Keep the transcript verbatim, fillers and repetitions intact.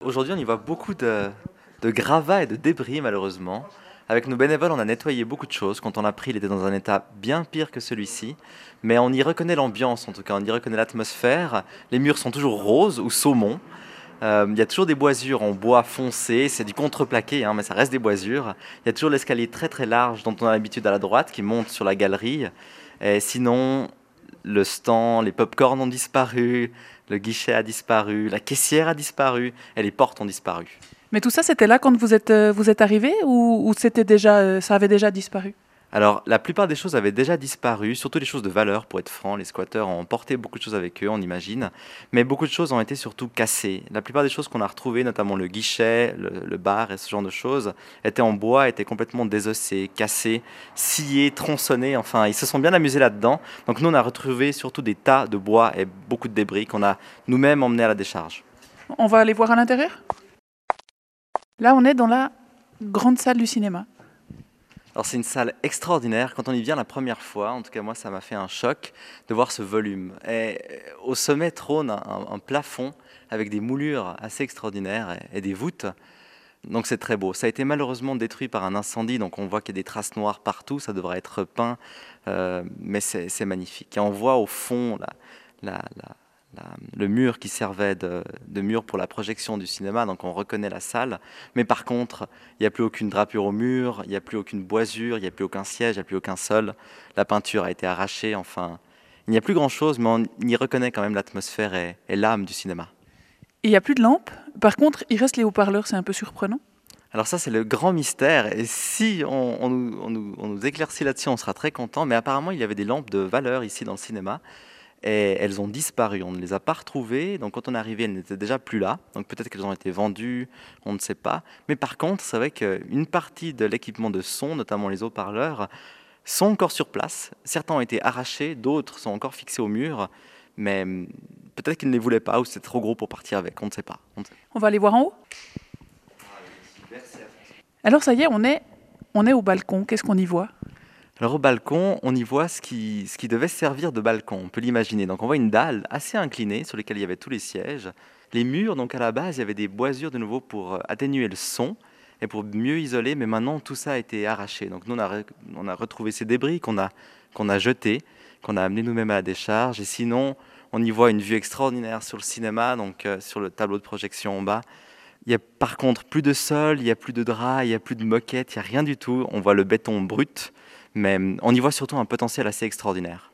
Aujourd'hui, on y voit beaucoup de, de gravats et de débris, malheureusement. Avec nos bénévoles, on a nettoyé beaucoup de choses. Quand on l'a pris, il était dans un état bien pire que celui-ci. Mais on y reconnaît l'ambiance, en tout cas, on y reconnaît l'atmosphère. Les murs sont toujours roses ou saumon. Euh, Il y a toujours des boisures en bois foncé, c'est du contreplaqué, hein, mais ça reste des boisures. Il y a toujours l'escalier très très large dont on a l'habitude à la droite qui monte sur la galerie. Et sinon, le stand, les pop-corns ont disparu, le guichet a disparu, la caissière a disparu et les portes ont disparu. Mais tout ça, c'était là quand vous êtes, euh, vous êtes arrivé ou, ou c'était déjà, euh, ça avait déjà disparu? Alors, la plupart des choses avaient déjà disparu, surtout les choses de valeur, pour être franc. Les squatteurs ont emporté beaucoup de choses avec eux, on imagine. Mais beaucoup de choses ont été surtout cassées. La plupart des choses qu'on a retrouvées, notamment le guichet, le, le bar et ce genre de choses, étaient en bois, étaient complètement désossées, cassées, sciées, tronçonnées. Enfin, ils se sont bien amusés là-dedans. Donc nous, on a retrouvé surtout des tas de bois et beaucoup de débris qu'on a nous-mêmes emmenés à la décharge. On va aller voir à l'intérieur? Là, on est dans la grande salle du cinéma. Alors c'est une salle extraordinaire. Quand on y vient la première fois, en tout cas moi ça m'a fait un choc de voir ce volume. Et au sommet trône un, un plafond avec des moulures assez extraordinaires et, et des voûtes. Donc c'est très beau. Ça a été malheureusement détruit par un incendie, donc on voit qu'il y a des traces noires partout. Ça devrait être peint, euh, mais c'est c'est magnifique. Et on voit au fond la, la, la- la- le mur qui servait de, de mur pour la projection du cinéma, donc on reconnaît la salle. Mais par contre, il n'y a plus aucune drapure au mur, il n'y a plus aucune boisure, il n'y a plus aucun siège, il n'y a plus aucun sol. La peinture a été arrachée, enfin, il n'y a plus grand-chose, mais on y reconnaît quand même l'atmosphère et, et l'âme du cinéma. Il n'y a plus de lampe. Par contre, il reste les haut-parleurs, c'est un peu surprenant. Alors ça, c'est le grand mystère. Et si on, on nous, on nous- on nous éclaircit là-dessus, on sera très content. Mais apparemment, il y avait des lampes de valeur ici dans le cinéma. Et elles ont disparu. On ne les a pas retrouvées. Donc quand on est arrivé, elles n'étaient déjà plus là. Donc peut-être qu'elles ont été vendues, on ne sait pas. Mais par contre, c'est vrai qu'une partie de l'équipement de son, notamment les haut-parleurs, sont encore sur place. Certains ont été arrachés, d'autres sont encore fixés au mur. Mais hum, peut-être qu'ils ne les voulaient pas ou c'était trop gros pour partir avec. On ne sait pas. On ne sait On va aller voir en haut. pas. Alors ça y est, on est, on est au balcon. Qu'est-ce qu'on y voit? Alors au balcon, on y voit ce qui, ce qui devait servir de balcon, on peut l'imaginer. Donc on voit une dalle assez inclinée sur laquelle il y avait tous les sièges. Les murs, donc à la base, il y avait des boisures de nouveau pour euh, atténuer le son et pour mieux isoler, mais maintenant tout ça a été arraché. Donc nous, on a, re- on a retrouvé ces débris qu'on a, qu'on a jetés, qu'on a amenés nous-mêmes à la décharge. Et sinon, on y voit une vue extraordinaire sur le cinéma, donc euh, sur le tableau de projection en bas. Il y a par contre plus de sol, il y a plus de draps, il y a plus de moquettes, il y a rien du tout. On voit le béton brut, mais hum, on y voit surtout un potentiel assez extraordinaire.